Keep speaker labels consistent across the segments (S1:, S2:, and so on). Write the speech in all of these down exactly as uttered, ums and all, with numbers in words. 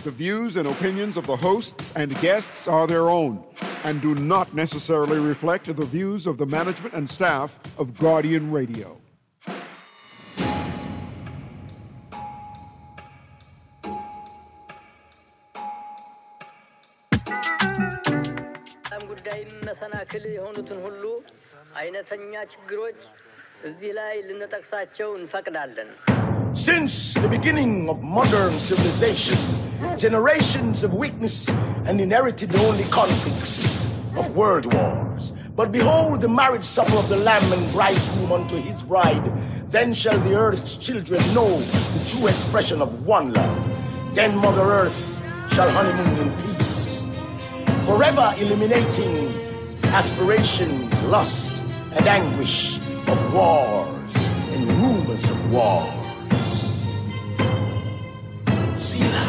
S1: The views and opinions of the hosts and guests are their own and do not necessarily reflect the views of the management and staff of Guardian Radio.
S2: መሰናክል የሆኑትን ሁሉ አይነተኛ ችግሮች እዚህ ላይ ልንጠቅሳቸው እንፈቅዳለን።
S3: Since the beginning of modern civilization, generations of weakness and inherited only conflicts of world wars. But behold the marriage supper of the Lamb and bridegroom unto his bride. Then shall the earth's children know the true expression of one love. Then Mother Earth shall honeymoon in peace, forever eliminating aspirations, lust, and anguish of wars and rumors of wars. Selah.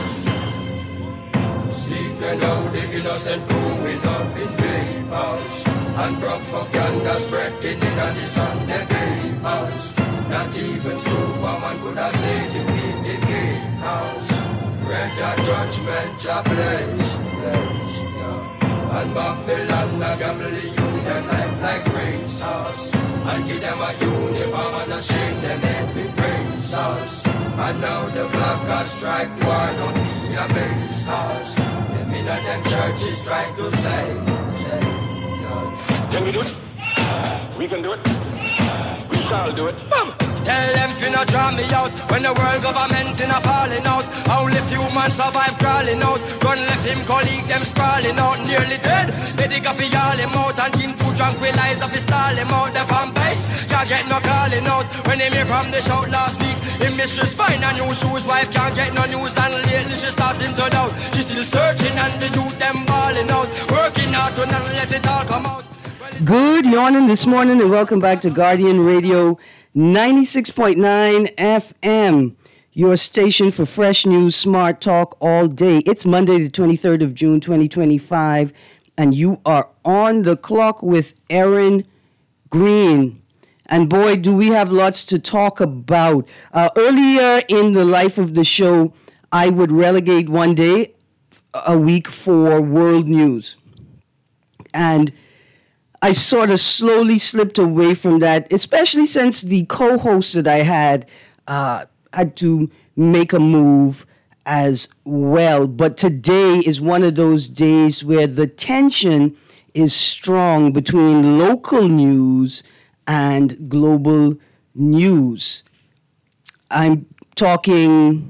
S4: Seek and now the innocent growing up in vapors, and propaganda spreading in the Sunday papers. Not even Superman could have saved him in the chaos. Red the judgment a blaze, blaze, yeah. And Babylon a gamble union life like racers, and give them a uniform and a shame them head with razors. And now the clock has strike war, don't be amazed us. Them in a them churches trying to save, save us.
S5: Can we do it? We can do it. We shall do it.
S4: Boom! Tell them finna draw me out when the world government inna falling out. Only few man survive crawling out. Run left him colleague them sprawling out. Nearly dead, they dig up all him out and him to tranquilize up his stall him out. The vampires can't get no calling out. When him hear from the shout last week, him mistress find a new shoes. Wife can't get no news and lately she starting to doubt. She still searching and the youth them balling out. Working hard to not let it all come out.
S6: Good morning this morning and welcome back to Guardian Radio ninety-six point nine F M, your station for fresh news, smart talk all day. It's Monday, the twenty-third of June, twenty twenty-five, and you are on the clock with Aaron Green. And boy, do we have lots to talk about. Uh, earlier in the life of the show, I would relegate one day a week for world news. And I sort of slowly slipped away from that, especially since the co-host that I had uh, had to make a move as well. But today is one of those days where the tension is strong between local news and global news. I'm talking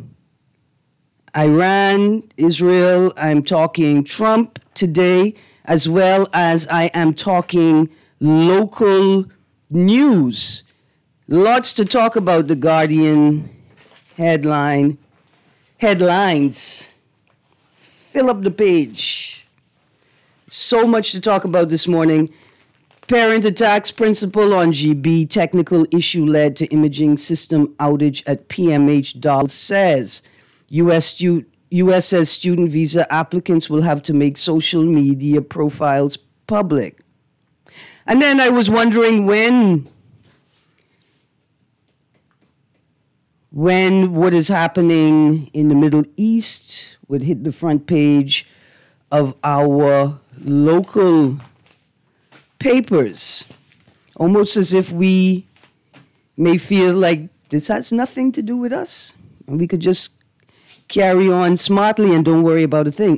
S6: Iran, Israel, I'm talking Trump today, as well as I am talking local news. Lots to talk about. The Guardian headline, headlines. Fill up the page. So much to talk about this morning. Parent attacks principal on G B. Technical issue led to imaging system outage at P M H. Doll says U S student U S says student visa applicants will have to make social media profiles public. And then I was wondering when, when what is happening in the Middle East would hit the front page of our local papers. Almost as if we may feel like this has nothing to do with us. And we could just carry on smartly and don't worry about a thing.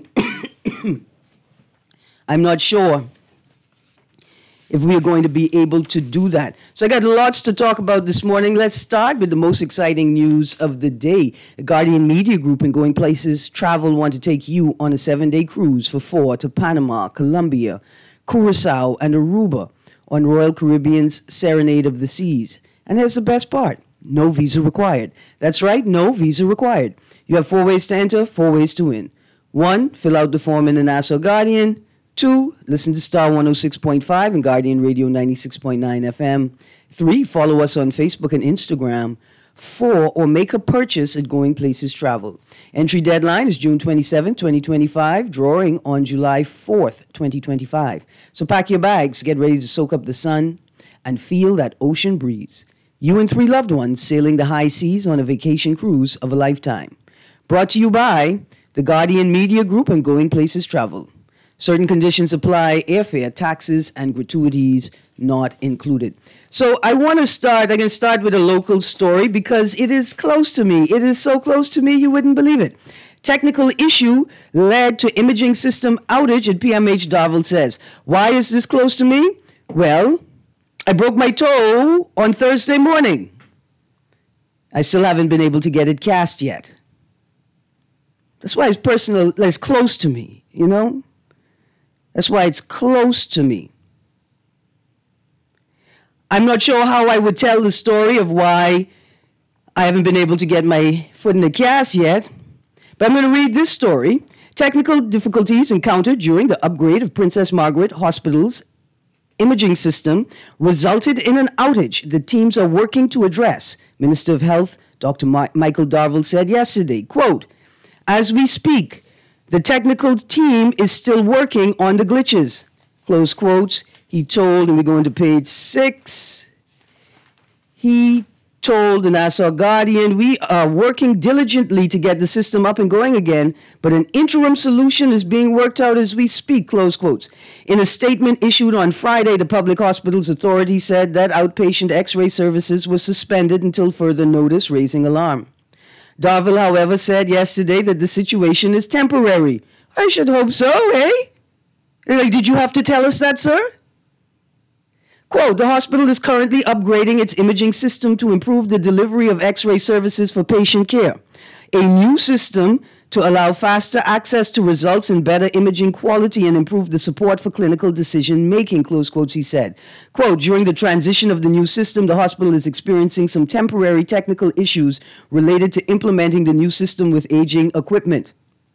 S6: I'm not sure if we are going to be able to do that. So I got lots to talk about this morning. Let's start with the most exciting news of the day. The Guardian Media Group and Going Places Travel want to take you on a seven-day cruise for four to Panama, Colombia, Curacao, and Aruba on Royal Caribbean's Serenade of the Seas. And here's the best part. No visa required. That's right, no visa required. You have four ways to enter, four ways to win. One, fill out the form in the Nassau Guardian. Two, listen to Star one oh six point five and Guardian Radio ninety-six point nine F M. Three, follow us on Facebook and Instagram. Four, or make a purchase at Going Places Travel. Entry deadline is June twenty-seventh, twenty twenty-five, drawing on July fourth, twenty twenty-five. So pack your bags, get ready to soak up the sun, and feel that ocean breeze. You and three loved ones sailing the high seas on a vacation cruise of a lifetime. Brought to you by The Guardian Media Group, and Going Places Travel. Certain conditions apply, airfare, taxes, and gratuities not included. So I want to start, I can start with a local story because it is close to me. It is so close to me you wouldn't believe it. Technical issue led to imaging system outage at P M H, Darville says. Why is this close to me? Well, I broke my toe on Thursday morning. I still haven't been able to get it cast yet. That's why it's personal, it's close to me, you know? That's why it's close to me. I'm not sure how I would tell the story of why I haven't been able to get my foot in the cast yet, but I'm going to read this story. Technical difficulties encountered during the upgrade of Princess Margaret Hospital's imaging system resulted in an outage the teams are working to address. Minister of Health, Doctor Ma- Michael Darville, said yesterday, quote, as we speak, the technical team is still working on the glitches, close quotes. He told, and we go into page six, he told the Nassau Guardian, we are working diligently to get the system up and going again, but an interim solution is being worked out as we speak, close quotes. In a statement issued on Friday, the Public Hospitals Authority said that outpatient x-ray services were suspended until further notice, raising alarm. Darville, however, said yesterday that the situation is temporary. I should hope so, eh? Like, did you have to tell us that, sir? Quote, the hospital is currently upgrading its imaging system to improve the delivery of x-ray services for patient care. A new system to allow faster access to results and better imaging quality and improve the support for clinical decision-making, close quotes, he said. Quote, during the transition of the new system, the hospital is experiencing some temporary technical issues related to implementing the new system with aging equipment.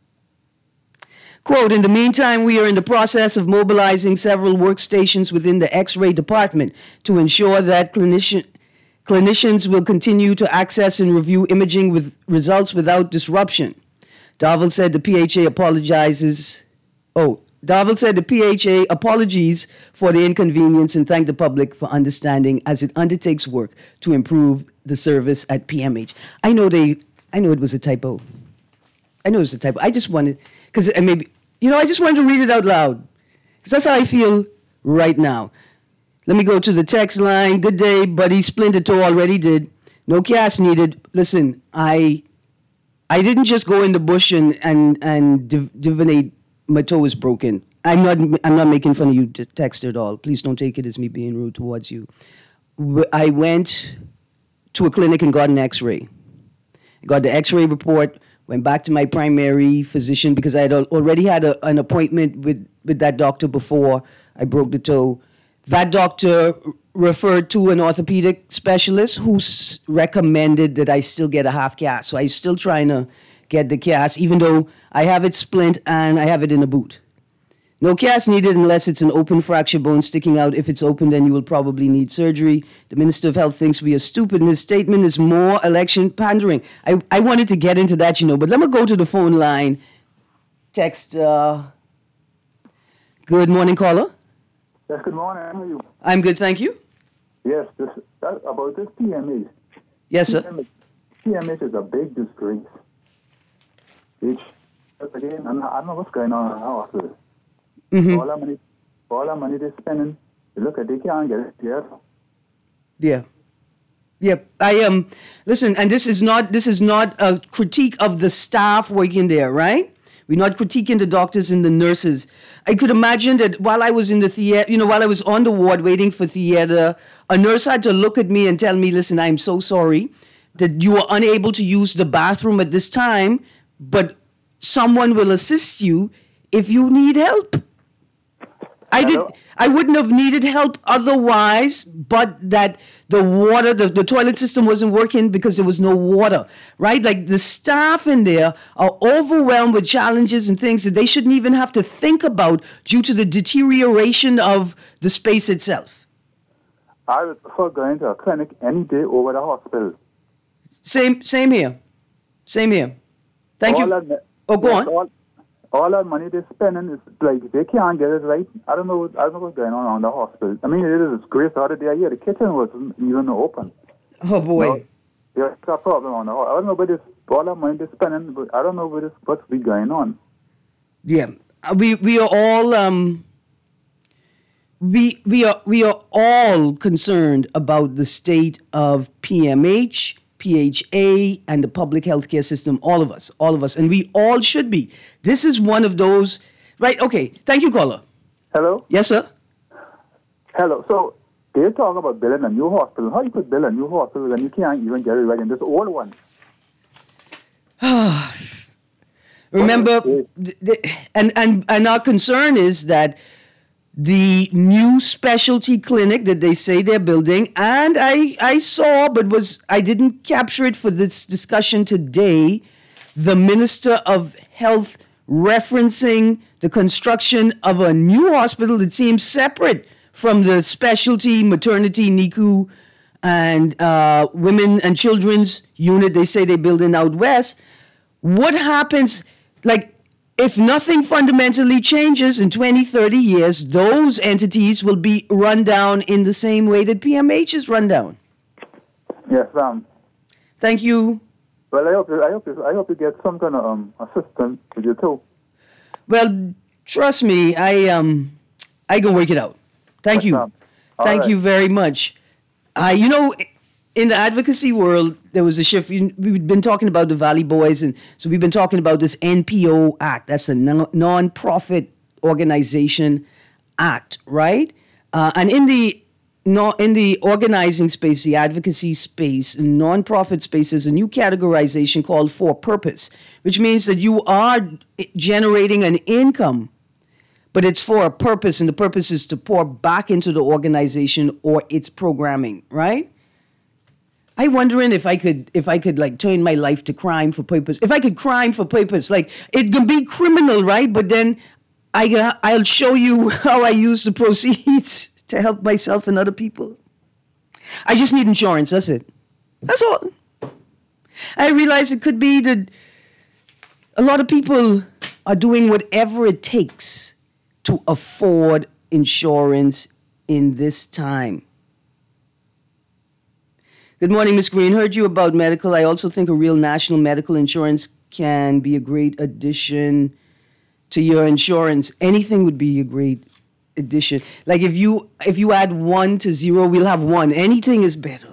S6: Quote, in the meantime, we are in the process of mobilizing several workstations within the X-ray department to ensure that clinician, clinicians will continue to access and review imaging with results without disruption. Darville said the P H A apologizes. Oh, Darville said the P H A apologies for the inconvenience and thanked the public for understanding as it undertakes work to improve the service at P M H. I know they, I know it was a typo. I know it was a typo. I just wanted, because maybe, you know, I just wanted to read it out loud. Because that's how I feel right now. Let me go to the text line. Good day, buddy. Splinter toe already did. No cast needed. Listen, I I didn't just go in the bush and and, and div- divinate my toe is broken. I'm not I'm not making fun of you, text at all. Please don't take it as me being rude towards you. I went to a clinic and got an x-ray. I got the x-ray report, went back to my primary physician because I had already had a, an appointment with, with that doctor before I broke the toe. That doctor referred to an orthopedic specialist who s- recommended that I still get a half cast. So I'm still trying to get the cast, even though I have it splint and I have it in a boot. No cast needed unless it's an open fracture bone sticking out. If it's open, then you will probably need surgery. The Minister of Health thinks we are stupid, and his statement is more election pandering. I, I wanted to get into that, you know, but let me go to the phone line. Text, uh, good morning, caller.
S7: Yes, good morning. How are you?
S6: I'm good, thank you.
S7: Yes, this, that, about this P M H.
S6: Yes, sir.
S7: P M H, P M H is a big disgrace. Which, again, I don't know what's going on in our hospital. Mm-hmm. All our money, all our money they're spending, you look at they can't get it here.
S6: Yeah. Yeah, I um listen, and this is not this is not a critique of the staff working there, right? We're not critiquing the doctors and the nurses. I could imagine that while I was in the theater, you know, while I was on the ward waiting for theater, a nurse had to look at me and tell me, listen, I'm so sorry that you are unable to use the bathroom at this time, but someone will assist you if you need help. I did. I wouldn't have needed help otherwise, but that the water, the, the toilet system wasn't working because there was no water, right? Like the staff in there are overwhelmed with challenges and things that they shouldn't even have to think about due to the deterioration of the space itself.
S7: I would prefer going to a clinic any day over the hospital.
S6: Same, same here. Same here. Thank
S7: all
S6: you.
S7: That,
S6: oh, go
S7: yes,
S6: on.
S7: All, all that money they're spending is like they can't get it right. I don't know. I don't know what's going on around the hospital. I mean, it is a disgrace. The other day, yeah, the kitchen wasn't even open.
S6: Oh boy.
S7: No, Yeah, it's a problem on the I don't know where this all that money they're spending, but I don't know where this what's be going on.
S6: Yeah, Uh, we we are all um. We we are we are all concerned about the state of P M H, P H A, and the public healthcare system. All of us, all of us, and we all should be. This is one of those, right? Okay, thank you, caller.
S7: Hello?
S6: Yes, sir.
S7: Hello. So they talk about building a new hospital. How you could build a new hospital when you can't even get it right in this old one?
S6: Remember, th- th- and, and, and our concern is that the new specialty clinic that they say they're building, and I, I saw, but was I didn't capture it for this discussion today, the Minister of Health referencing the construction of a new hospital that seems separate from the specialty maternity N I C U and uh, women and children's unit they say they build in out west. What happens, like, if nothing fundamentally changes in twenty, thirty years, those entities will be run down in the same way that P M H is run down?
S7: Yes, ma'am.
S6: Thank you.
S7: Well, I hope you, I hope you, I hope you get some kind of um, assistance with you too.
S6: Well, trust me, I um, I can work it out. Thank
S7: Yes,
S6: you.
S7: ma'am. All
S6: Thank
S7: right.
S6: you very much. Uh, you know, in the advocacy world, there was a shift. We- We've been talking about the Valley Boys, and so we've been talking about this N P O Act. That's a non- non-profit organization act, right? Uh, and in the no, in the organizing space, the advocacy space, and non-profit space, there's a new categorization called for purpose, which means that you are generating an income, but it's for a purpose, and the purpose is to pour back into the organization or its programming, right? I wondering if I could, if I could like turn my life to crime for purpose. If I could crime for purpose, like it could be criminal, right? But then I, I'll show you how I use the proceeds to help myself and other people. I just need insurance. That's it. That's all. I realize it could be that a lot of people are doing whatever it takes to afford insurance in this time. Good morning, Miz Green. Heard you about medical. I also think a real national medical insurance can be a great addition to your insurance. Anything would be a great addition. Like if you if you add one to zero, we'll have one. Anything is better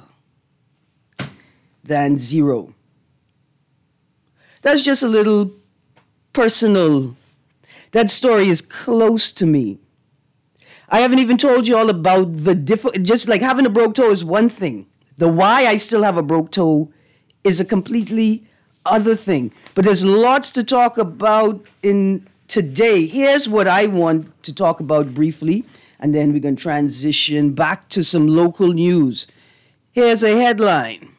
S6: than zero. That's just a little personal. That story is close to me. I haven't even told you all about the diff- just like having a broke toe is one thing. The why I still have a broke toe is a completely other thing. But there's lots to talk about in today. Here's what I want to talk about briefly, and then we're going to transition back to some local news. Here's a headline.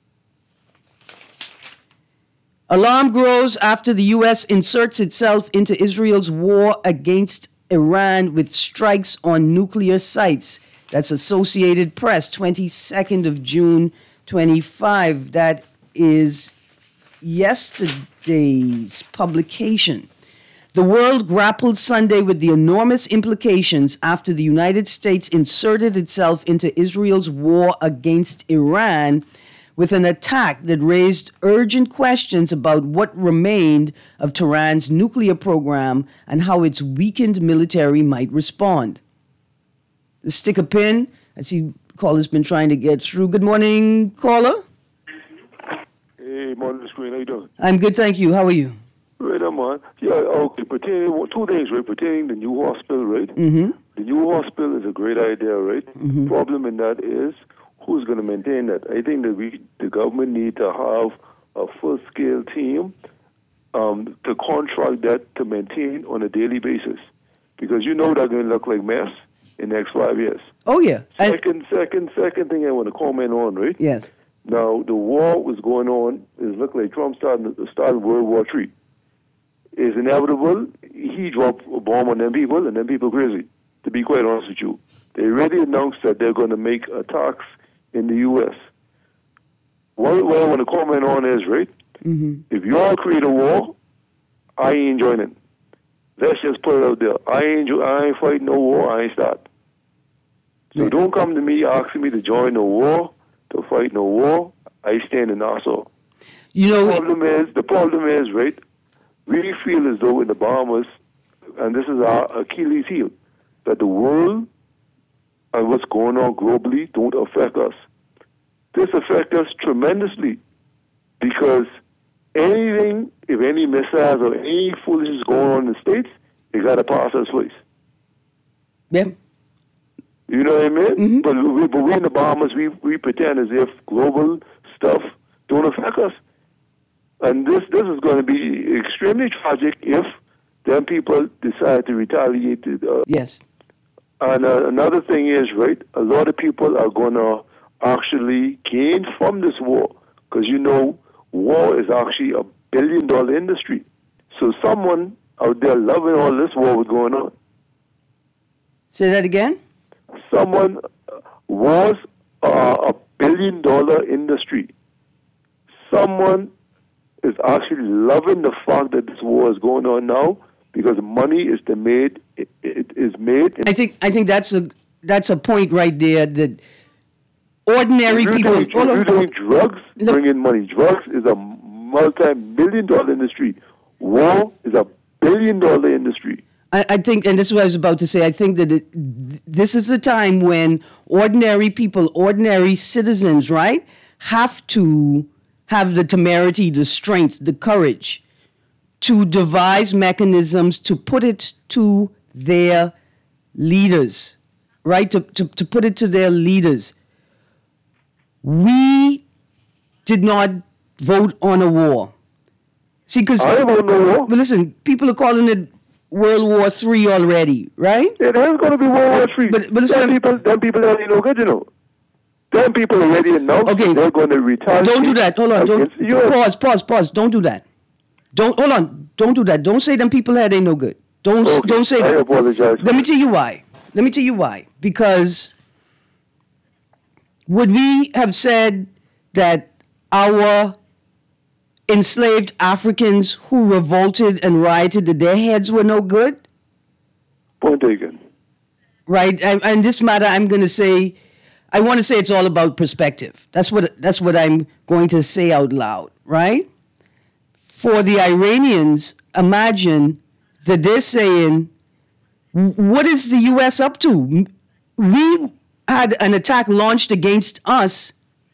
S6: Alarm grows after the U S inserts itself into Israel's war against Iran with strikes on nuclear sites. That's Associated Press, twenty-second of June, twenty-five. That is yesterday's publication. The world grappled Sunday with the enormous implications after the United States inserted itself into Israel's war against Iran with an attack that raised urgent questions about what remained of Tehran's nuclear program and how its weakened military might respond. Stick a pin. I see caller's been trying to get through. Good morning, caller.
S8: Hey, morning, Screen. How you doing?
S6: I'm good, thank you. How are you?
S8: Right, I'm on. Yeah, okay. Pertaining two things, right? Pertaining the new hospital, right?
S6: Mm-hmm.
S8: The new hospital is a great idea, right?
S6: Mm-hmm.
S8: Problem in that is who's going to maintain that? I think that we, the government, need to have a full-scale team um, to contract that to maintain on a daily basis, because you know they're going to look like mess in the next five years.
S6: Oh, yeah. I-
S8: Second, second, second thing I want to comment on, right?
S6: yes.
S8: Now, the war was going on. It looked like Trump started, started World War Three. It's inevitable. He dropped a bomb on them people, and them people crazy, to be quite honest with you. They already announced that they're going to make attacks in the U S. What, what I want to comment on is, right,
S6: Mm-hmm.
S8: if you all create a war, I ain't joining. Let's just put it out there. I ain't, jo- I ain't fighting no war. I ain't start. So
S6: Yeah.
S8: don't come to me asking me to join no war, to fight no war. I stand in Nassau.
S6: You know,
S8: the problem is, the problem is, right, we feel as though in the Bahamas, and this is our Achilles heel, that the world and what's going on globally don't affect us. This affects us tremendously because anything, if any missiles or any foolishness going on in the States, it got to pass us first.
S6: Yeah.
S8: You know what I mean?
S6: Mm-hmm.
S8: But we, but we in the Bahamas, we we pretend as if global stuff don't affect us, and this this is going to be extremely tragic if them people decide to retaliate. Uh,
S6: yes.
S8: And uh, another thing is, right, a lot of people are going to actually gain from this war because you know war is actually a billion dollar industry. So someone out there loving all this war was going on.
S6: Say that again?
S8: Someone was uh, a billion dollar industry. Someone is actually loving the fact that this war is going on now because money is the made it, it is made.
S6: I think I think that's a that's a point right there that ordinary
S8: if
S6: people.
S8: Doing, if you're doing drugs,
S6: Look,
S8: bring in money. Drugs is a multi-million dollar industry. War is a billion dollar industry.
S6: I, I think, and this is what I was about to say, I think that it, th- this is a time when ordinary people, ordinary citizens, right, have to have the temerity, the strength, the courage to devise mechanisms to put it to their leaders, right, to, to, to put it to their leaders. We did not vote on a war. See, because,
S8: I don't know.
S6: but listen, people are calling it World War Three already, right?
S8: It is going to be World War Three.
S6: But, but listen,
S8: them people, them people already know good, you know. Them people already announced
S6: okay,
S8: they're going to retaliate.
S6: Don't do that. Hold on. Don't pause. Pause. Pause. Don't do that. Don't hold on. Don't do that. Don't say them people had ain't no good. Don't
S8: okay,
S6: don't say
S8: I
S6: that.
S8: I apologize.
S6: Let me tell you why. Let me tell you why. Because would we have said that our enslaved Africans who revolted and rioted, that their heads were no good?
S8: Point taken.
S6: Right? And, and this matter, I'm going to say, I want to say it's all about perspective. That's what that's what I'm going to say out loud, right? For the Iranians, imagine that they're saying, what is the U S up to? We had an attack launched against us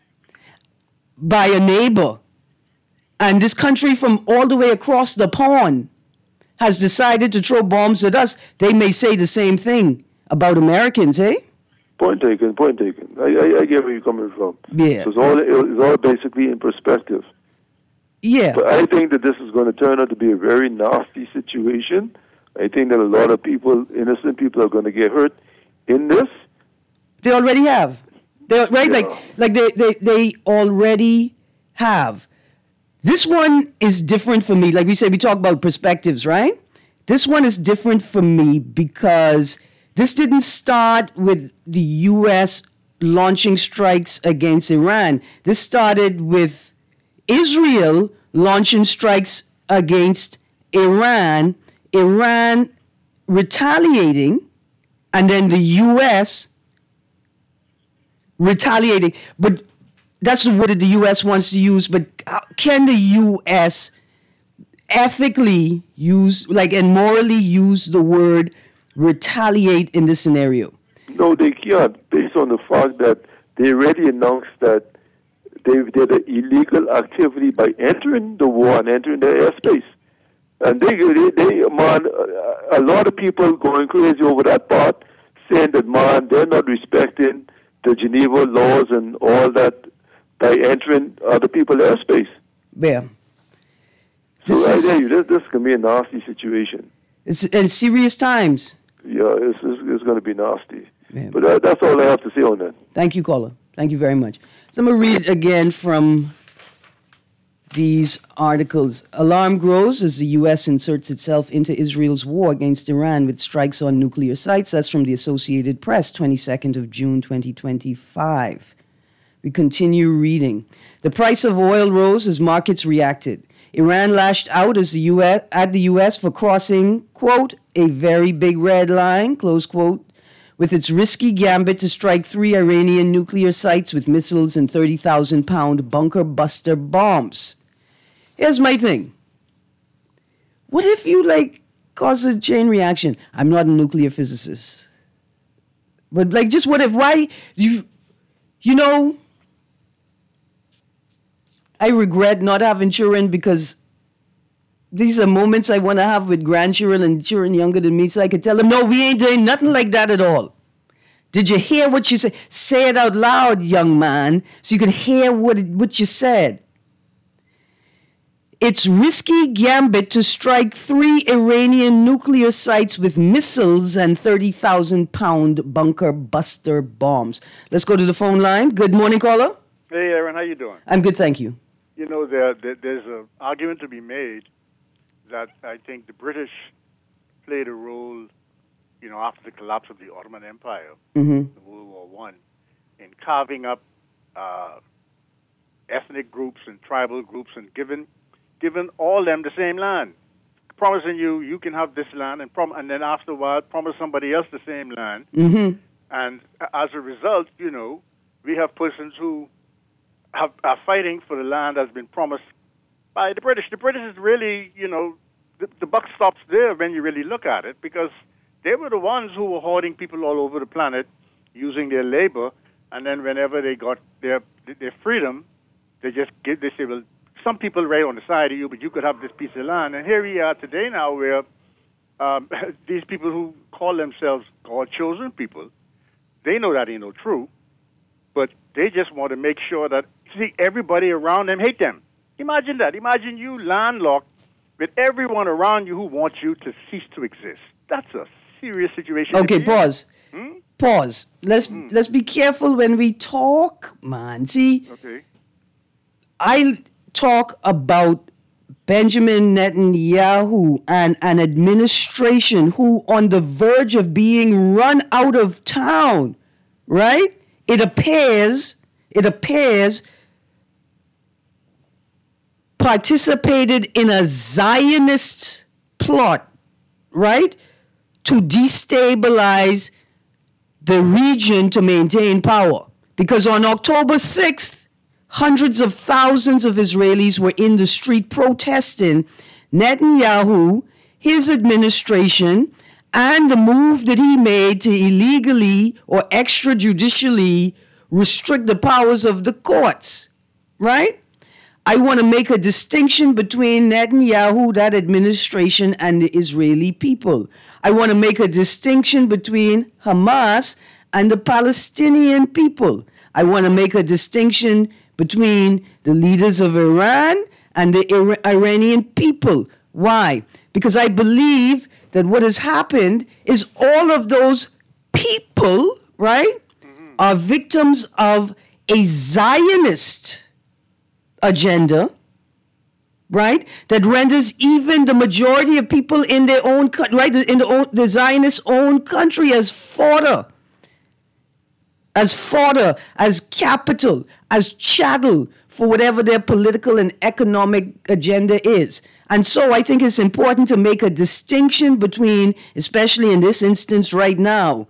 S6: by a neighbor. And this country from all the way across the pond has decided to throw bombs at us. They may say the same thing about Americans, eh?
S8: Point taken, point taken. I, I, I get where you're coming from.
S6: Yeah.
S8: It's all, it's all basically in perspective.
S6: Yeah.
S8: But I think that this is going to turn out to be a very nasty situation. I think that a lot of people, innocent people, are going to get hurt in this.
S6: They already have. They right
S8: Yeah.
S6: like like they, they they already have. This one is different for me. Like we said, we talk about perspectives, right? This one is different for me because this didn't start with the U S launching strikes against Iran. This started with Israel launching strikes against Iran, Iran retaliating, and then the U S retaliating. But that's the word that the U S wants to use. But how can the U S ethically use, like, and morally use the word retaliate in this scenario?
S8: No, they can't, based on the fact that they already announced that they did an illegal activity by entering the war and entering their airspace. And they, they, they man, a lot of people going crazy over that part, saying that, man, they're not respecting the Geneva laws and all that by entering other people's airspace.
S6: Yeah.
S8: So
S6: This
S8: I
S6: is,
S8: tell you, this, this can be a nasty situation.
S6: it's in serious times.
S8: Yeah, it's, it's, it's going to be nasty.
S6: Yeah.
S8: But uh, that's all I have to say on that.
S6: Thank you, caller. Thank you very much. So I'm going to read again from these articles. Alarm grows as the U S inserts itself into Israel's war against Iran with strikes on nuclear sites. That's from the Associated Press, twenty-second of June, twenty twenty-five. We continue reading. The price of oil rose as markets reacted. Iran lashed out as the U S at the U S for crossing, quote, a very big red line, close quote, with its risky gambit to strike three Iranian nuclear sites with missiles and thirty thousand pound bunker buster bombs. Here's my thing. What if you, like, cause a chain reaction? I'm not a nuclear physicist. But, like, just what if, why, you, you know, I regret not having children because these are moments I want to have with grandchildren and children younger than me, so I could tell them, no, we ain't doing nothing like that at all. Did you hear what you said? Say it out loud, young man, so you could hear what, it, what you said. Its risky gambit to strike three Iranian nuclear sites with missiles and thirty thousand pound bunker buster bombs. Let's go to the phone line. Good morning, caller.
S9: Hey, Aaron, how you doing?
S6: I'm good, thank you.
S9: You know, there, there there's an argument to be made that I think the British played a role, you know, after the collapse of the Ottoman Empire,
S6: mm-hmm.
S9: in World War One, in carving up uh, ethnic groups and tribal groups and giving giving all them the same land, promising you you can have this land, and prom- and then after a while promise somebody else the same land.
S6: Mm-hmm.
S9: And as a result, you know, we have persons who have, are fighting for the land that's been promised by the British. The British is really, you know, the, the buck stops there when you really look at it, because they were the ones who were hoarding people all over the planet, using their labor, and then whenever they got their their freedom, they just give, they say, well, some people right on the side of you, but you could have this piece of land. And here we are today now, where um, these people who call themselves God-chosen people, they know that ain't no true, but they just want to make sure that, see, everybody around them hate them. Imagine that. Imagine you landlocked with everyone around you who wants you to cease to exist. That's a serious situation.
S6: Okay, pause.
S9: Hmm?
S6: Pause. Let's
S9: Hmm.
S6: let's be careful when we talk, man. See,
S9: Okay.
S6: I talk about Benjamin Netanyahu and an administration who on the verge of being run out of town, right? It appears, it appears participated in a Zionist plot, right? To destabilize the region to maintain power. Because on October sixth, hundreds of thousands of Israelis were in the street protesting Netanyahu, his administration, and the move that he made to illegally or extrajudicially restrict the powers of the courts, right? I want to make a distinction between Netanyahu, that administration, and the Israeli people. I want to make a distinction between Hamas and the Palestinian people. I want to make a distinction between the leaders of Iran and the Ir- Iranian people. Why? Because I believe that what has happened is all of those people, right, mm-hmm. are victims of a Zionist agenda, right, that renders even the majority of people in their own country, right, in the, own, the Zionist own country as fodder, as fodder, as capital, as chattel for whatever their political and economic agenda is. And so I think it's important to make a distinction between, especially in this instance right now,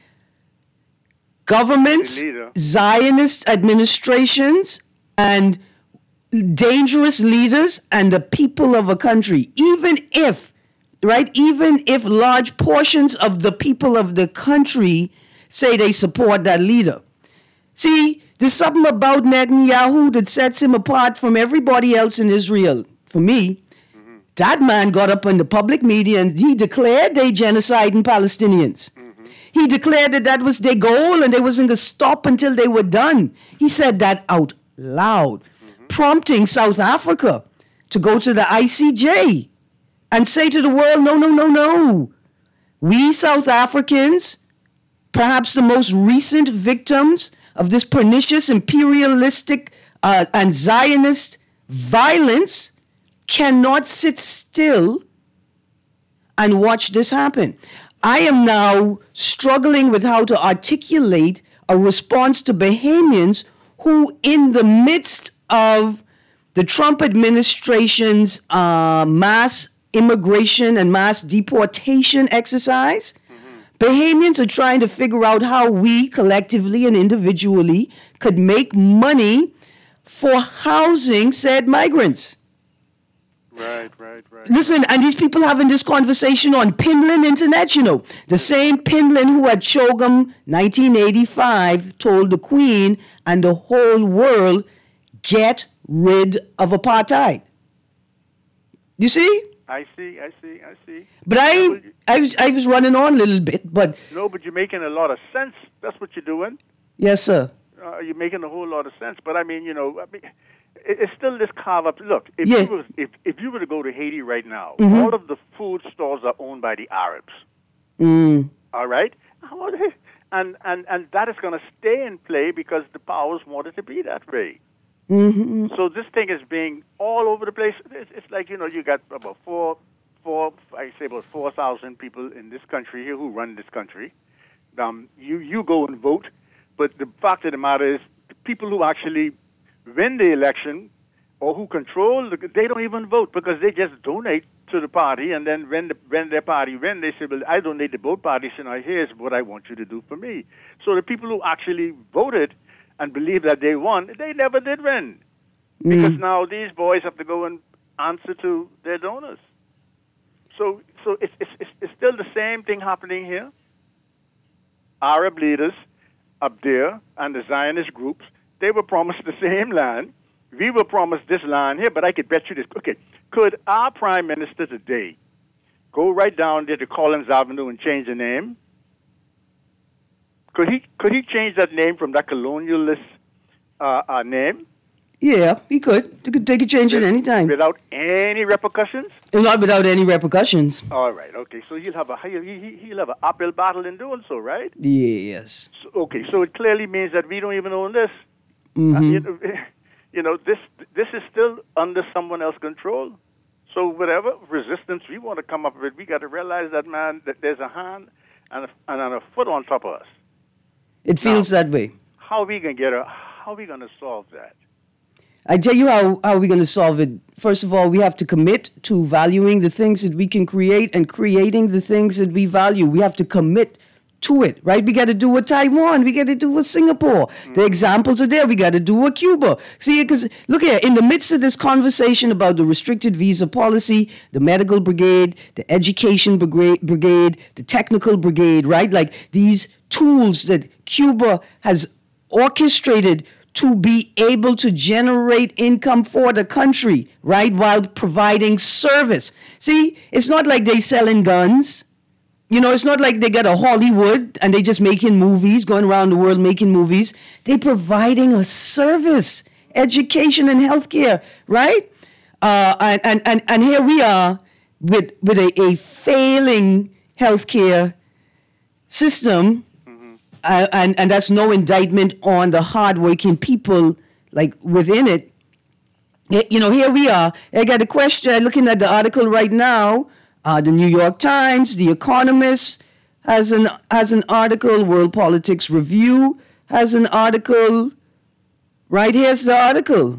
S6: governments, Zionist administrations, and dangerous leaders and the people of a country. Even if, right, even if large portions of the people of the country say they support that leader. See, there's something about Netanyahu that sets him apart from everybody else in Israel. For me, mm-hmm. that man got up in the public media and he declared they genociding Palestinians. Mm-hmm. He declared that that was their goal and they wasn't going to stop until they were done. He said that out loud, mm-hmm. prompting South Africa to go to the I C J and say to the world, no, no, no, no. We South Africans, perhaps the most recent victims of this pernicious, imperialistic, uh, and Zionist violence, cannot sit still and watch this happen. I am now struggling with how to articulate a response to Bahamians who, in the midst of the Trump administration's uh, mass immigration and mass deportation exercise, mm-hmm. Bahamians are trying to figure out how we collectively and individually could make money for housing said migrants.
S9: Right, right, right.
S6: Listen, and these people having this conversation on Pinland Internet, you know. The same Pinland who at Chogam nineteen eighty-five told the Queen and the whole world, get rid of apartheid. You see?
S9: I see, I see, I see.
S6: But I, I was, I was running on a little bit, but...
S9: No, but you're making a lot of sense. That's what you're doing.
S6: Yes, sir.
S9: Uh, you're making a whole lot of sense. But I mean, you know, I mean, it, it's still this carve up. Look, if
S6: Yeah.
S9: you was, if if you were to go to Haiti right now,
S6: Mhm.
S9: all of the food stores are owned by the Arabs.
S6: Mm.
S9: All right, How they- and and and that is going to stay in play because the powers want it to be that way.
S6: Mm-hmm.
S9: So this thing is being all over the place. It's, it's like, you know, you got about four, four, I say about four thousand people in this country here who run this country. Um, you you go and vote, but the fact of the matter is, the people who actually win the election or who control, the, they don't even vote because they just donate to the party, and then when the, when their party win, they say, well, I donate to both parties, and now here's what I want you to do for me. So the people who actually voted and believe that they won, they never did win. Because
S6: Mm.
S9: now these boys have to go and answer to their donors. So so it's, it's, it's, it's still the same thing happening here. Arab leaders up there and the Zionist groups, they were promised the same land. We were promised this land here, but I could bet you this. Okay, could our prime minister today go right down there to Collins Avenue and change the name? Could he could he change that name from that colonialist uh, uh, name?
S6: Yeah, he could. They could, they could change it anytime.
S9: Without any repercussions?
S6: Not without any repercussions.
S9: All right, okay. So he'll have a he'll, he- he'll have an uphill battle in doing so, right?
S6: Yes.
S9: So, okay, so it clearly means that we don't even own this.
S6: Mhm.
S9: Uh, you, know, you know, this this is still under someone else's control. So whatever resistance we want to come up with, we got to realize that, man, that there's a hand and a, and a foot on top of us.
S6: It feels that way.
S9: How are we gonna get a? How are we gonna solve that?
S6: I tell you how, how we're going to solve it. First of all, we have to commit to valuing the things that we can create and creating the things that we value. We have to commit to it, right? We got to do what Taiwan, we got to do what Singapore. Mm-hmm. The examples are there. We got to do what Cuba. See, because look here, in the midst of this conversation about the restricted visa policy, the medical brigade, the education brigade, brigade, the technical brigade, right? Like these tools that Cuba has orchestrated to be able to generate income for the country, right, while providing service. See, it's not like they selling guns. You know, it's not like they got a Hollywood and they just making movies, going around the world making movies. They providing a service, education and healthcare, right? Uh, and, and, and, and here we are with, with a, a failing healthcare system. Uh, and, and that's no indictment on the hardworking people like within it. You know, here we are. I got a question, looking at the article right now. Uh, the New York Times, The Economist has an has an article. World Politics Review has an article. Right here's the article.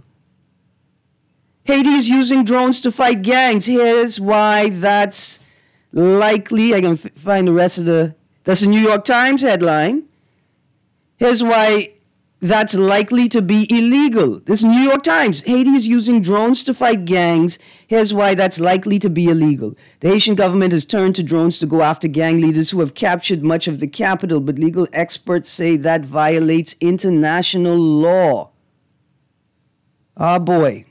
S6: Haiti is using drones to fight gangs. Here's why that's likely. I can f- find the rest of the. That's the New York Times headline. Here's why that's likely to be illegal. This is New York Times. Haiti is using drones to fight gangs. Here's why that's likely to be illegal. The Haitian government has turned to drones to go after gang leaders who have captured much of the capital, but legal experts say that violates international law. Ah, boy.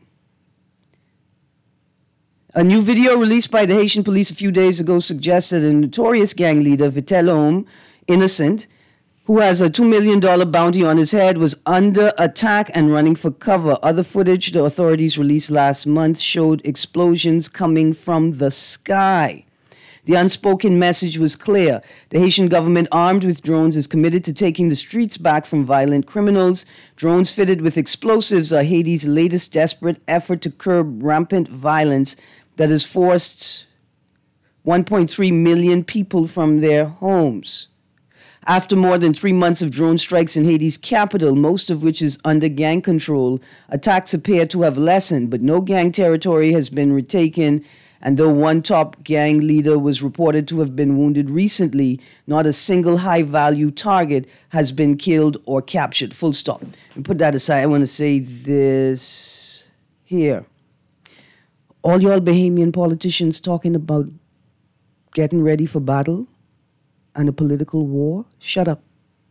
S6: A new video released by the Haitian police a few days ago suggests that a notorious gang leader, Vitel Homme, innocent, who has a two million dollars bounty on his head, was under attack and running for cover. Other footage the authorities released last month showed explosions coming from the sky. The unspoken message was clear. The Haitian government, armed with drones, is committed to taking the streets back from violent criminals. Drones fitted with explosives are Haiti's latest desperate effort to curb rampant violence that has forced one point three million people from their homes. After more than three months of drone strikes in Haiti's capital, most of which is under gang control, attacks appear to have lessened, but no gang territory has been retaken, And though one top gang leader was reported to have been wounded recently, not a single high-value target has been killed or captured. Full stop. And put that aside, I want to say this here. All y'all Bahamian politicians talking about getting ready for battle and a political war, shut up.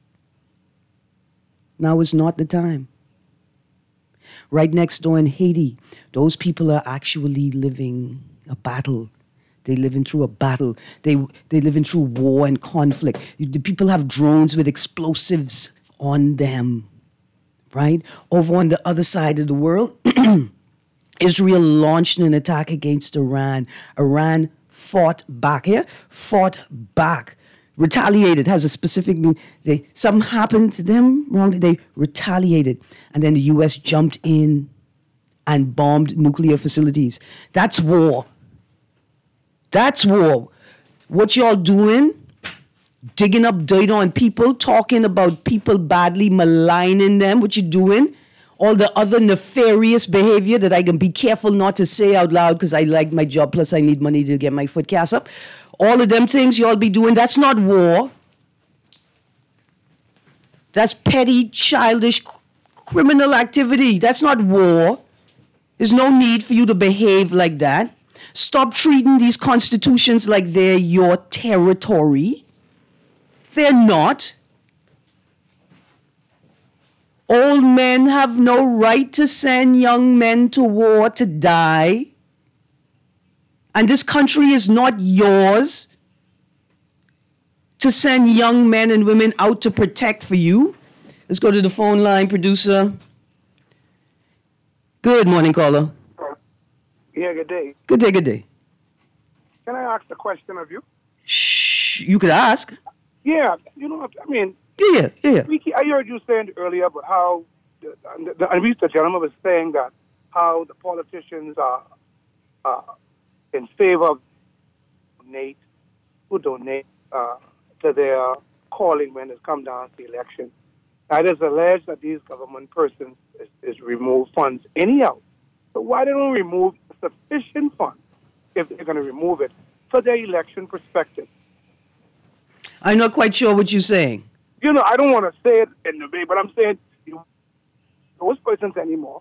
S6: Now is not the time. Right next door in Haiti, those people are actually living a battle. They're living through a battle. They, they're living through war and conflict. The people have drones with explosives on them, right? Over on the other side of the world, Israel launched an attack against Iran. Iran fought back, yeah? Fought back. Retaliated has a specific meaning. They, something happened to them wrongly. They retaliated. And then the U S jumped in and bombed nuclear facilities. That's war. That's war. What y'all doing? Digging up dirt on people, talking about people badly, maligning them. What you doing? All the other nefarious behavior that I can be careful not to say out loud because I like my job, plus I need money to get my foot cast up. All of them things y'all be doing, that's not war. That's petty, childish, criminal activity. That's not war. There's no need for you to behave like that. Stop treating these constitutions like they're your territory. They're not. Old men have no right to send young men to war to die. And this country is not yours to send young men and women out to protect for you. Let's go to the phone line, producer. Good morning, caller.
S10: Yeah, good day.
S6: Good day, good day.
S10: Can I ask a question of you?
S6: Shh, you could ask.
S10: Yeah, you know, I mean,
S6: yeah, yeah, yeah.
S10: We, I heard you saying earlier about how, the, the, the, the gentleman was saying that how the politicians are uh, in favor of donate, who donate uh, to their calling when it comes down to the election. Now, it is alleged that these government persons is, is remove funds anyhow. So why they don't remove sufficient funds, if they're going to remove it, for their election perspective?
S6: I'm not quite sure what you're saying.
S10: You know, I don't want to say it in the way, but I'm saying you, those persons anymore.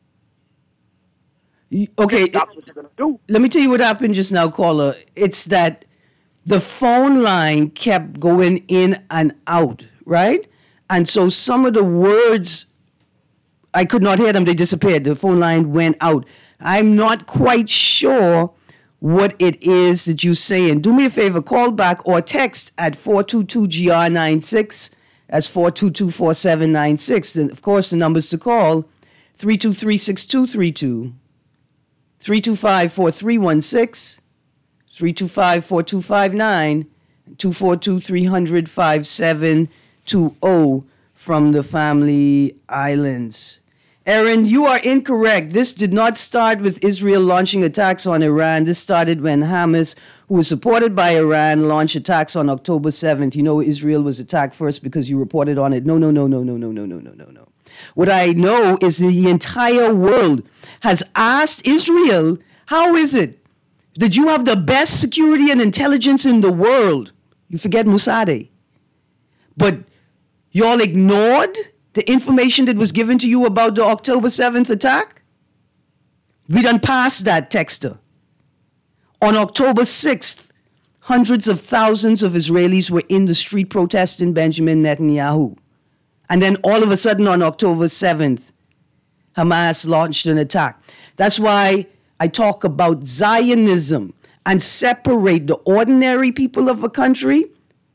S6: Okay,
S10: that's what you're going to do.
S6: Let me tell you what happened just now, caller. It's that the phone line kept going in and out, right? And so some of the words, I could not hear them. They disappeared. The phone line went out. I'm not quite sure what it is that you're saying. Do me a favor, call back or text at four two two G R nine six. That's four two two, four seven nine six. And, of course, the numbers to call, three two three, six two three two. three two five, four three one six, three two five, four two five nine, two four two, three hundred, five seven two zero from the Family Islands. Aaron, you are incorrect. This did not start with Israel launching attacks on Iran. This started when Hamas, who was supported by Iran, launched attacks on October seventh. You know Israel was attacked first because you reported on it. No, no, no, no, no, no, no, no, no, no, no. What I know is the entire world has asked Israel, how is it that you have the best security and intelligence in the world? You forget Mossad. But y'all ignored the information that was given to you about the October seventh attack? We done passed that, Texter. On October sixth, hundreds of thousands of Israelis were in the street protesting Benjamin Netanyahu. And then all of a sudden on October seventh, Hamas launched an attack. That's why I talk about Zionism and separate the ordinary people of a country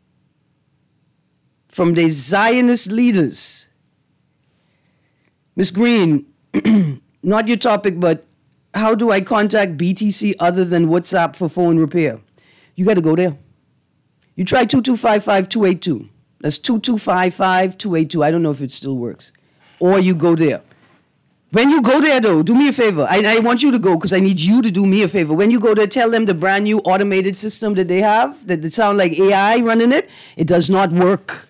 S6: from the Zionist leaders. Miz Green, not your topic, but how do I contact B T C other than WhatsApp for phone repair? You got to go there. You try two two five five, two eight two. That's two two five five, two eight two. I don't know if it still works. Or you go there. When you go there, though, do me a favor. I, I want you to go because I need you to do me a favor. When you go there, tell them the brand new automated system that they have, that it sound like A I running it, it does not work.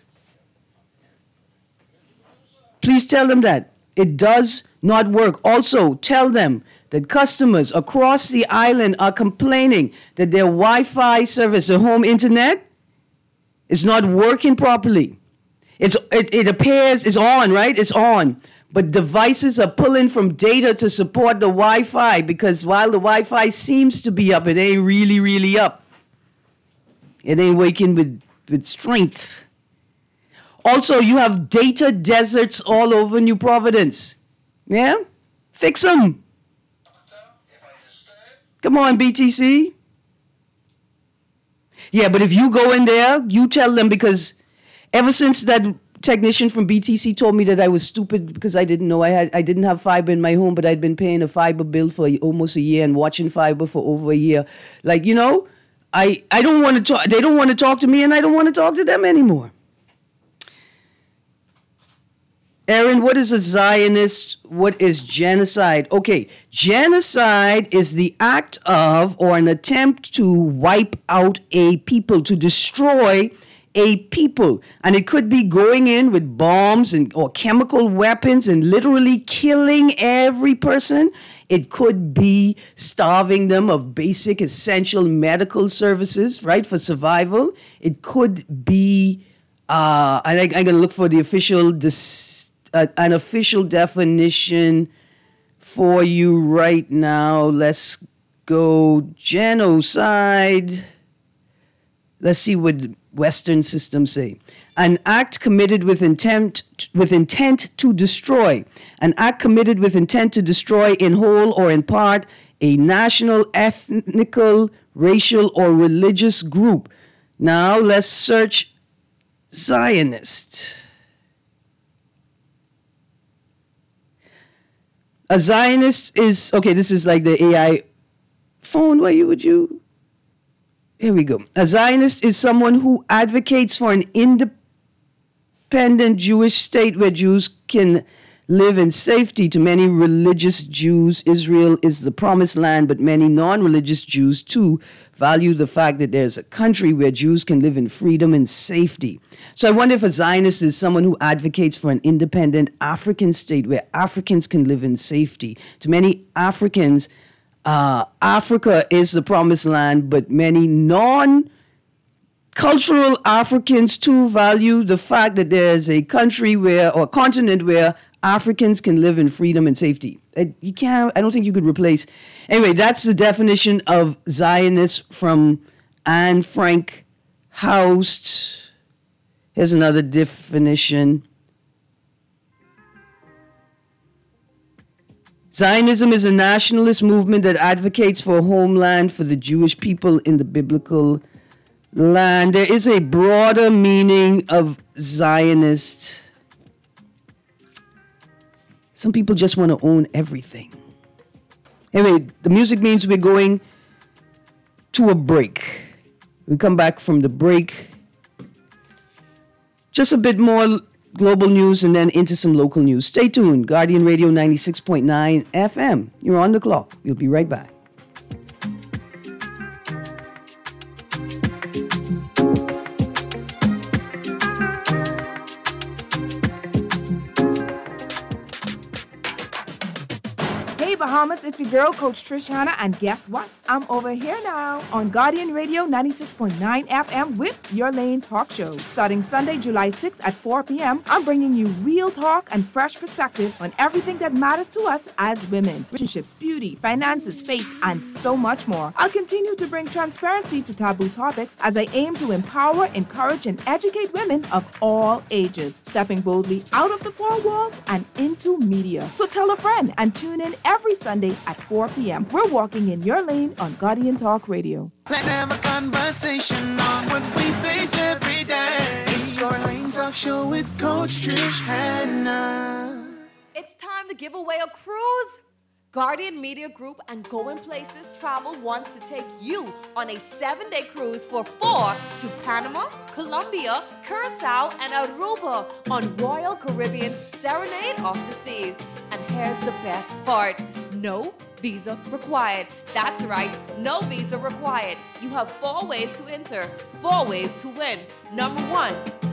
S6: Please tell them that. It does not work. Also, tell them that customers across the island are complaining that their Wi-Fi service, their home internet, is not working properly. It's, it, it appears it's on, right? It's on. But devices are pulling from data to support the Wi-Fi because while the Wi-Fi seems to be up, it ain't really, really up. It ain't waking with, with strength. Also, you have data deserts all over New Providence. Yeah? Fix them. Come on, B T C. Yeah, but if you go in there, you tell them, because ever since that technician from B T C told me that I was stupid because I didn't know I had I didn't have fiber in my home, but I'd been paying a fiber bill for almost a year and watching fiber for over a year. Like, you know, I I don't want to talk. They don't want to talk to me, and I don't want to talk to them anymore. Aaron, what is a Zionist? What is genocide? Okay, genocide is the act of or an attempt to wipe out a people, to destroy a people. And it could be going in with bombs and or chemical weapons and literally killing every person. It could be starving them of basic essential medical services, right, for survival. It could be, uh, I, I'm going to look for the official dis- Uh, an official definition for you right now. Let's go genocide. Let's see what Western systems say. An act committed with intent with intent to destroy. An act committed with intent to destroy in whole or in part a national, ethnical, racial, or religious group. Now let's search Zionist. A Zionist is, okay, this is like the A I phone. Why you would you? Here we go. A Zionist is someone who advocates for an independent Jewish state where Jews can live in safety. To many religious Jews, Israel is the promised land, but many non-religious Jews, too, value the fact that there's a country where Jews can live in freedom and safety. So I wonder if a Zionist is someone who advocates for an independent African state where Africans can live in safety. To many Africans, uh, Africa is the promised land, but many non-cultural Africans too value the fact that there's a country where, or continent where Africans can live in freedom and safety. You can't, I don't think you could replace. Anyway, that's the definition of Zionist from Anne Frank Haust. Here's another definition. Zionism is a nationalist movement that advocates for a homeland for the Jewish people in the biblical land. There is a broader meaning of Zionist. Some people just want to own everything. Anyway, the music means we're going to a break. We come back from the break. Just a bit more global news and then into some local news. Stay tuned. Guardian Radio ninety-six point nine F M. You're on the clock. We'll be right back.
S11: Bahamas, it's your girl, Coach Trish Hanna, and guess what? I'm over here now on Guardian Radio ninety-six point nine F M with Your Lane Talk Show. Starting Sunday, July sixth at four p.m., I'm bringing you real talk and fresh perspective on everything that matters to us as women. Relationships, beauty, finances, faith, and so much more. I'll continue to bring transparency to taboo topics as I aim to empower, encourage, and educate women of all ages, stepping boldly out of the four walls and into media. So tell a friend and tune in every Sunday at four p.m. We're walking in your lane on Guardian Talk Radio.
S12: Let's have a conversation on what we face every day. It's Your Lane Talk Show with Coach Trish Hanna.
S13: It's time to give away a cruise. Guardian Media Group and Going Places Travel wants to take you on a seven-day cruise for four to Panama, Colombia, Curacao, and Aruba on Royal Caribbean Serenade of the Seas. And here's the best part. No visa required. That's right, no visa required. You have four ways to enter, four ways to win. Number one,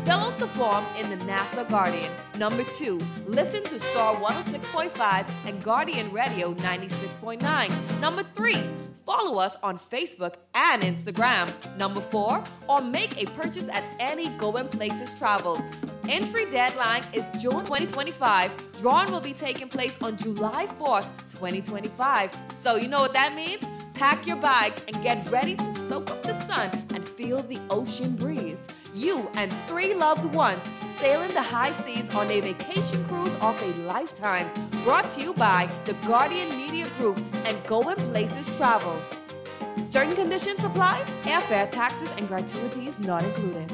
S13: Fill out the form in the NASA Guardian. Number two, listen to Star one oh six point five and Guardian Radio ninety-six point nine. Number three, follow us on Facebook and Instagram. Number four, or make a purchase at any Going Places Travel. Entry deadline is June twenty twenty-five. Drawing will be taking place on July fourth, twenty twenty-five. So you know what that means? Pack your bags and get ready to soak up the sun and feel the ocean breeze. You and three loved ones sailing the high seas on a vacation cruise of a lifetime. Brought to you by the Guardian Media Group and Going Places Travel. Certain conditions apply. Airfare, taxes, and gratuities not included.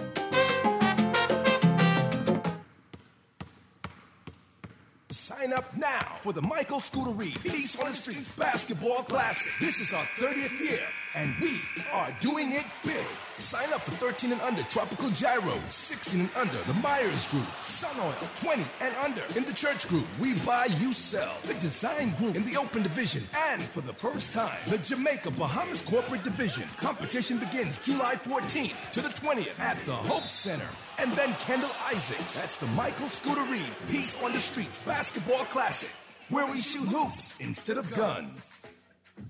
S14: Sign up now for the Michael Scootery Peace on the Streets Basketball Classic. This is our thirtieth year, and we are doing it big. Sign up for thirteen and under Tropical Gyro, sixteen and under the Myers Group, Sun Oil, twenty and under in the Church Group, We Buy, You Sell, the Design Group in the Open Division, and for the first time, the Jamaica Bahamas Corporate Division. Competition begins July fourteenth to the twentieth at the Hope Center. And then Kendall Isaacs. That's the Michael Scootery Peace on the Streets Basketball Classic, where we shoot hoops instead of guns.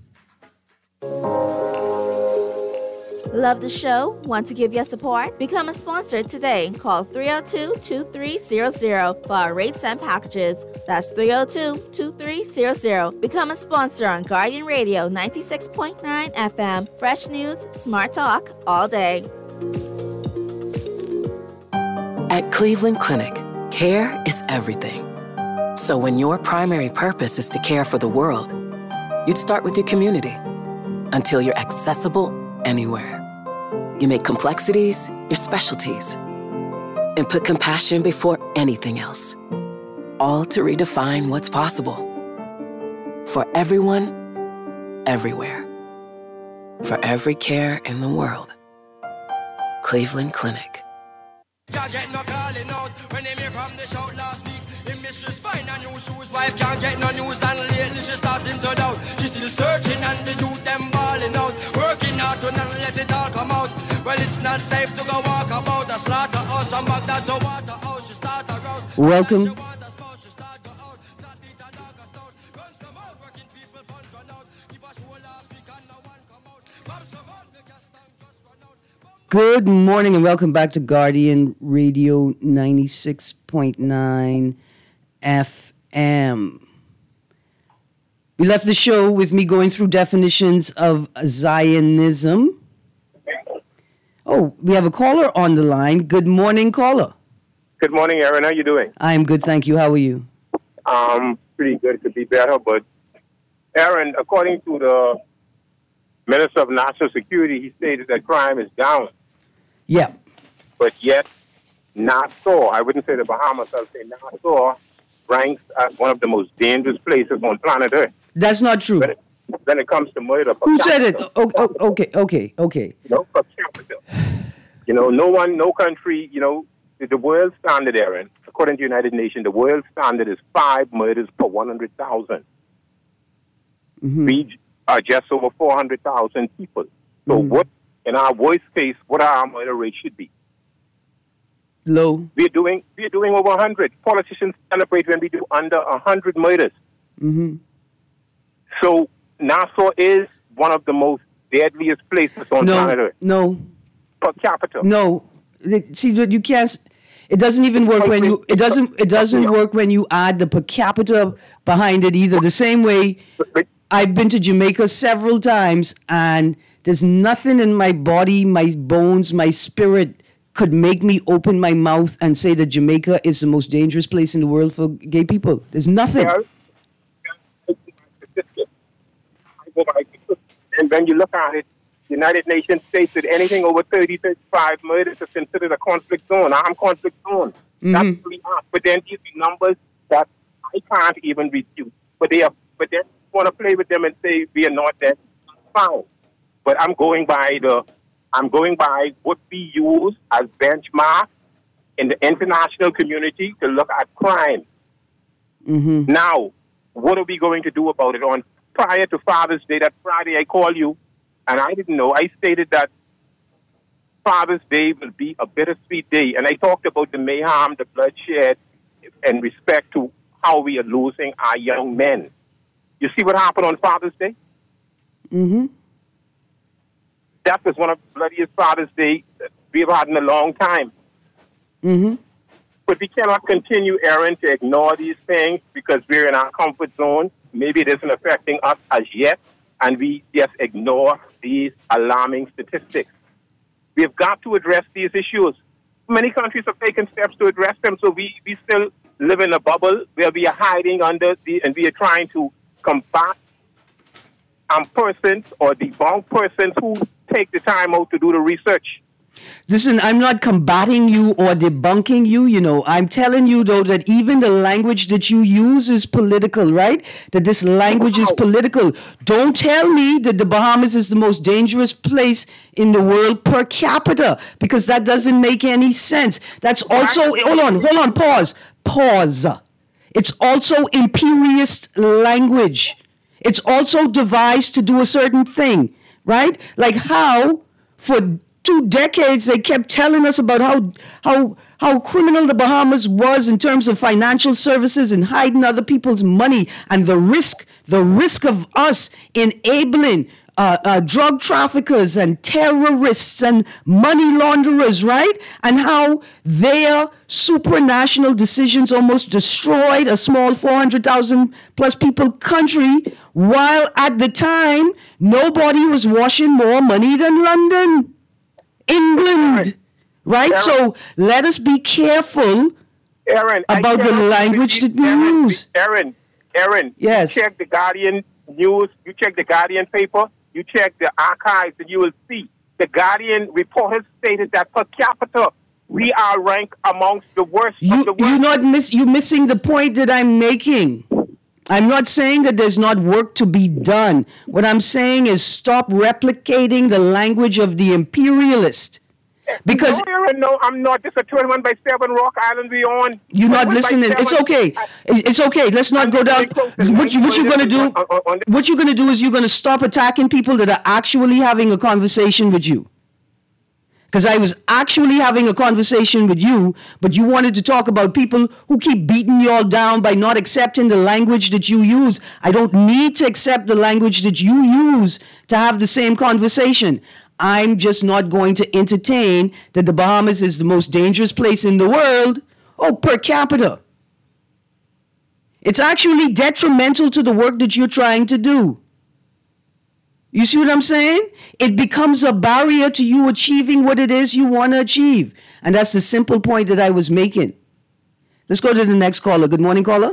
S15: Love the show? Want to give your support? Become a sponsor today. Call three oh two, two three zero zero for our rates and packages. That's three oh two, two three zero zero. Become a sponsor on Guardian Radio ninety-six point nine F M. Fresh news, smart talk, all day.
S16: At Cleveland Clinic, care is everything. So when your primary purpose is to care for the world, you'd start with your community until you're accessible anywhere. You make complexities your specialties and put compassion before anything else, all to redefine what's possible. For everyone, everywhere. For every care in the world. Cleveland Clinic.
S17: Can't get no calling out when they hear from the shout last week. The mistress find a new shoes. Wife can't get no news and lately she's starting to doubt. She's still searching and the youth them balling out. Working hard to not let it all come out. Well, it's not safe to go walk about a slaughterhouse and back that to water out. She start a rouse.
S6: Welcome. Good morning and welcome back to Guardian Radio ninety-six point nine F M. We left the show with me going through definitions of Zionism. Oh, we have a caller on the line. Good morning, caller.
S18: Good morning, Aaron. How you doing?
S6: I'm good, thank you. How are you?
S18: Um, pretty good. Could be better, but Aaron, according to the Minister of National Security, he stated that crime is down.
S6: Yeah.
S18: But yet, Nassau, I wouldn't say the Bahamas, I'll say Nassau ranks as one of the most dangerous places on planet Earth.
S6: That's not true.
S18: When it, when it comes to murder.
S6: Who said it? Oh, oh, okay, okay, okay.
S18: You know, per capita. You know, no one, no country, you know, the, the world standard, Aaron, according to the United Nations, the world standard is five murders per one hundred thousand.
S6: Mm-hmm.
S18: We are just over four hundred thousand people. So
S6: Mm-hmm.
S18: what, in our worst case, what our murder rate should be?
S6: Low.
S18: We're doing, we're doing over one hundred. Politicians celebrate when we do under one hundred murders.
S6: Mm-hmm.
S18: So Nassau is one of the most deadliest places on
S6: no,
S18: planet Earth.
S6: No.
S18: Per capita.
S6: No. See, you can't. It doesn't even work when you. It doesn't. It doesn't work when you add the per capita behind it either. The same way, I've been to Jamaica several times, and there's nothing in my body, my bones, my spirit could make me open my mouth and say that Jamaica is the most dangerous place in the world for gay people. There's nothing.
S18: And when you look at it, the United Nations states that anything over thirty, thirty-five murders is considered a conflict zone, armed conflict zone.
S6: Mm-hmm.
S18: That's what we are. But then these are numbers that I can't even refute. But they are. But then want to play with them and say we are not that fine. But I'm going by the. I'm going by what we use as benchmark in the international community to look at crime.
S6: Mm-hmm.
S18: Now, what are we going to do about it? On prior to Father's Day, that Friday, I called you, and I didn't know. I stated that Father's Day will be a bittersweet day. And I talked about the mayhem, the bloodshed, in respect to how we are losing our young men. You see what happened on Father's Day?
S6: Mm-hmm.
S18: That was one of the bloodiest Father's Day we've had in a long time.
S6: Mm-hmm.
S18: But we cannot continue, Aaron, to ignore these things because we're in our comfort zone. Maybe it isn't affecting us as yet, and we just ignore these alarming statistics. We've got to address these issues. Many countries have taken steps to address them, so we, we still live in a bubble where we are hiding under the, and we are trying to combat um, persons or debunk persons who take the time out to do the research.
S6: Listen, I'm not combating you or debunking you, you know. I'm telling you, though, that even the language that you use is political, right? That this language is political. Don't tell me that the Bahamas is the most dangerous place in the world per capita, because that doesn't make any sense. That's also, hold on, hold on, pause, pause. It's also imperialist language. It's also devised to do a certain thing, right? Like how, for two decades, they kept telling us about how how how criminal the Bahamas was in terms of financial services and hiding other people's money, and the risk the risk of us enabling uh, uh, drug traffickers and terrorists and money launderers, right? And how their supranational decisions almost destroyed a small four hundred thousand plus people country, while at the time nobody was washing more money than London. England, right? Aaron, so let us be careful
S18: Aaron,
S6: about the language that we
S18: Aaron,
S6: use.
S18: Aaron, Aaron,
S6: yes.
S18: You check the Guardian news, you check the Guardian paper, you check the archives, and you will see the Guardian reporters stated that per capita, we are ranked amongst the worst
S6: you,
S18: of the worst.
S6: You're not miss, you're missing the point that I'm making. I'm not saying that there's not work to be done. What I'm saying is stop replicating the language of the imperialist. Because
S18: no, Aaron, no, I'm not. This is a twenty-one by seven Rock Island we on.
S6: You're not listening. It's okay. It's okay. Let's not go down. What, you, what you're going to do? What you're going to do is you're going to stop attacking people that are actually having a conversation with you. Because I was actually having a conversation with you, but you wanted to talk about people who keep beating you all down by not accepting the language that you use. I don't need to accept the language that you use to have the same conversation. I'm just not going to entertain that the Bahamas is the most dangerous place in the world. Oh, per capita. It's actually detrimental to the work that you're trying to do. You see what I'm saying? It becomes a barrier to you achieving what it is you want to achieve. And that's the simple point that I was making. Let's go to the next caller. Good morning, caller.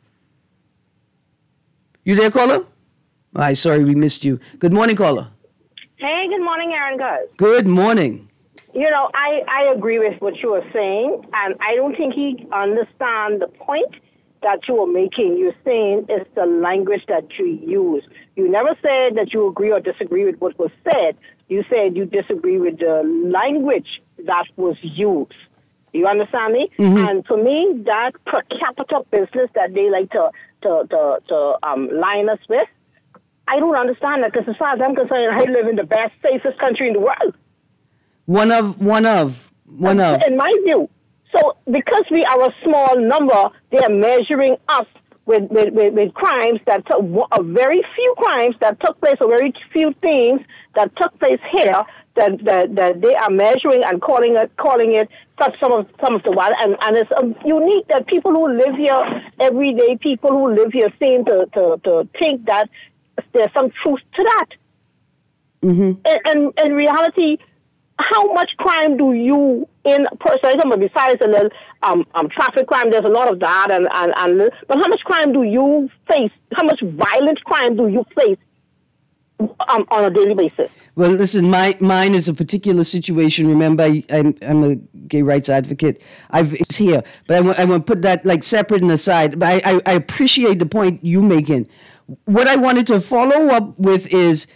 S6: You there, caller? Hi, sorry, we missed you. Good morning, caller.
S19: Hey, good morning, Aaron Gus.
S6: Good morning.
S19: You know, I, I agree with what you were saying, and I don't think he understands the point that you were making. You're saying it's the language that you use. You never said that you agree or disagree with what was said. You said you disagree with the language that was used. You understand me? Mm-hmm. And for me, that per capita business that they like to to to, to um, line us with, I don't understand that, because as far as I'm concerned, I live in the best, safest country in the world.
S6: One of, one of, one of.
S19: In my view. So because we are a small number, they are measuring us with, with, with, with crimes that took, a very few crimes that took place, or very few things that took place here that, that, that they are measuring and calling it calling it such some of some of the while. And, and it's um, unique that people who live here every day, people who live here seem to, to, to think that there's some truth to that.
S6: Mm-hmm.
S19: And in reality, how much crime do you, in personally, besides a little um, um, traffic crime, there's a lot of that, and, and, and but how much crime do you face? How much violent crime do you face um, on a daily basis?
S6: Well, listen, my mine is a particular situation. Remember, I, I'm I'm a gay rights advocate. I've it's here, but I want I want to put that like separate and aside. But I, I I appreciate the point you making. What I wanted to follow up with is,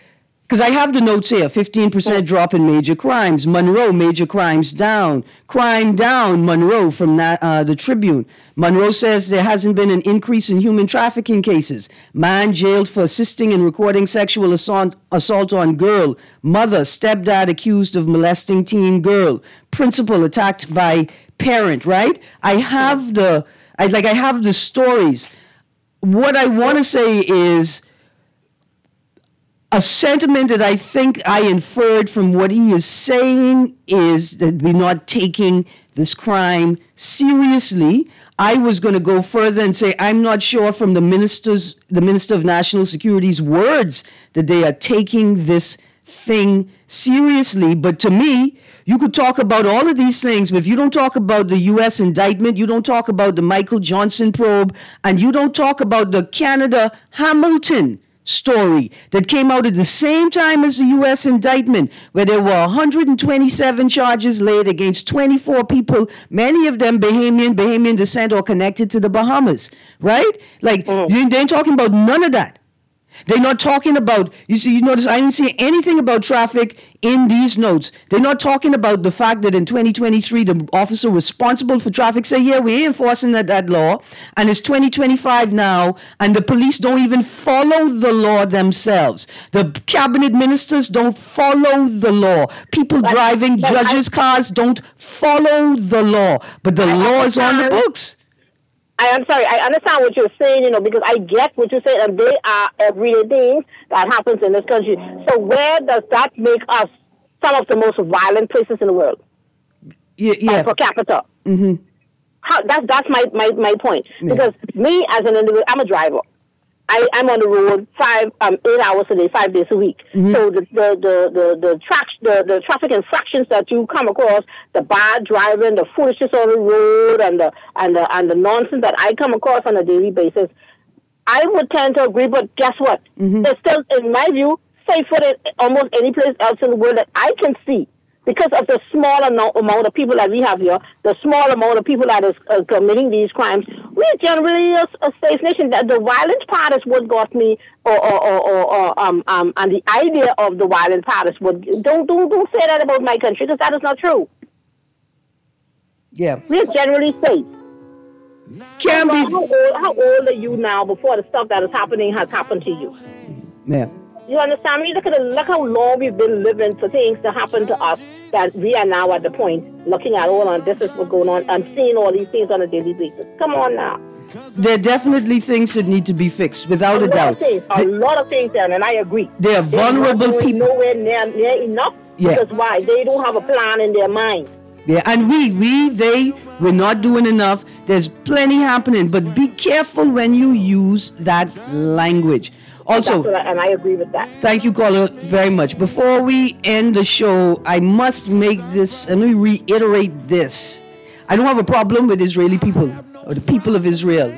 S6: Because I have the notes here, fifteen percent drop in major crimes. Monroe, major crimes down. Crime down, Monroe, from that, uh, the Tribune. Monroe says there hasn't been an increase in human trafficking cases. Man jailed for assisting in recording sexual assault, assault on girl. Mother, stepdad accused of molesting teen girl. Principal attacked by parent, right? I have the, I like, I have the stories. What I want to say is, a sentiment that I think I inferred from what he is saying is that we're not taking this crime seriously. I was going to go further and say I'm not sure from the ministers, the Minister of National Security's words that they are taking this thing seriously. But to me, you could talk about all of these things, but if you don't talk about the U S indictment, you don't talk about the Michael Johnson probe, and you don't talk about the Canada Hamilton story that came out at the same time as the U S indictment, where there were one hundred twenty-seven charges laid against twenty-four people, many of them Bahamian, Bahamian descent or connected to the Bahamas, right? Like, mm. you, they ain't talking about none of that. They're not talking about, you see, you notice I didn't see anything about traffic in these notes. They're not talking about the fact that in twenty twenty-three, the officer responsible for traffic say, yeah, we ain't enforcing that, that law. And it's twenty twenty-five now, and the police don't even follow the law themselves. The cabinet ministers don't follow the law. People but, driving but judges' I, cars don't follow the law. But the I, law is on the books.
S19: I am sorry, I understand what you're saying, you know, because I get what you're saying, and they are everyday things that happens in this country. So where does that make us some of the most violent places in the world?
S6: Yeah, yeah.
S19: Per capita.
S6: Mm-hmm.
S19: How, that's that's my, my, my point. Yeah. Because me as an individual, I'm a driver. I, I'm on the road five, um, eight hours a day, five days a week. Mm-hmm. So the the the the the, tra- the the traffic infractions that you come across, the bad driving, the foolishness on the road, and the and the and the nonsense that I come across on a daily basis, I would tend to agree. But guess what? Mm-hmm. It's still, in my view, safer than almost any place else in the world that I can see. Because of the small amount, amount of people that we have here, the small amount of people that is uh, committing these crimes, we're generally a, a safe nation. The, the violent part is what got me, or, or, or, or, or um, um, and the idea of the violent part is what. Don't, don't, don't say that about my country, because that is not true.
S6: Yeah,
S19: we're generally safe.
S6: Can
S19: how, be. How old, how old are you now? Before the stuff that is happening has happened to you?
S6: Yeah.
S19: You understand me? Look at the, look how long we've been living for things to happen to us, that we are now at the point looking at all on this is what's going on and seeing all these things on a daily basis. Come on now.
S6: There are definitely things that need to be fixed, without a, a doubt.
S19: Things, a they, lot of things, and I agree.
S6: They are vulnerable
S19: They're
S6: people.
S19: Nowhere near, near enough.
S6: Yeah.
S19: Because why? They don't have a plan in their mind.
S6: Yeah, and we, we, they, we're not doing enough. There's plenty happening, but be careful when you use that language. Also,
S19: I, and I agree with that.
S6: Thank you, caller, very much. Before we end the show, I must make this, let me reiterate this. I don't have a problem with Israeli people or the people of Israel.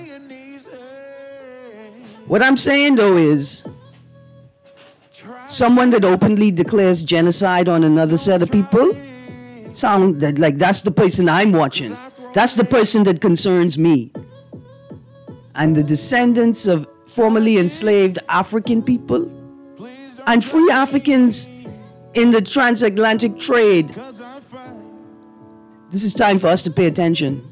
S6: What I'm saying, though, is someone that openly declares genocide on another set of people, sound that like that's the person I'm watching. That's the person that concerns me. And the descendants of formerly enslaved African people and free Africans in the transatlantic trade. This is time for us to pay attention.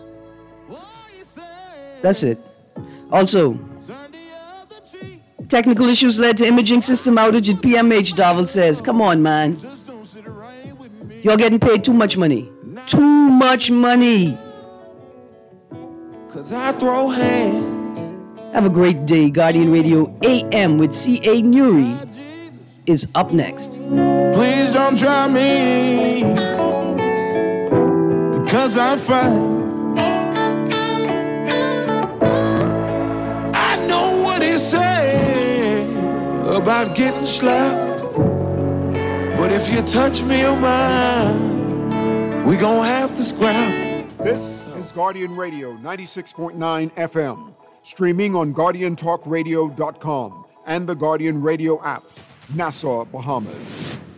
S6: That's it. Also, technical issues led to imaging system outage at P M H, Darvel says. Come on, man. You're getting paid too much money. Too much money.
S12: Cause I throw hands.
S6: Have a great day. Guardian Radio A M with C A Nuri is up next.
S12: Please don't try me, because I'm fine. I know what he said about getting slapped, but if you touch me or mine, we gon' have to scrap.
S1: This is Guardian Radio ninety-six point nine F M. Streaming on Guardian Talk Radio dot com and the Guardian Radio app, Nassau, Bahamas.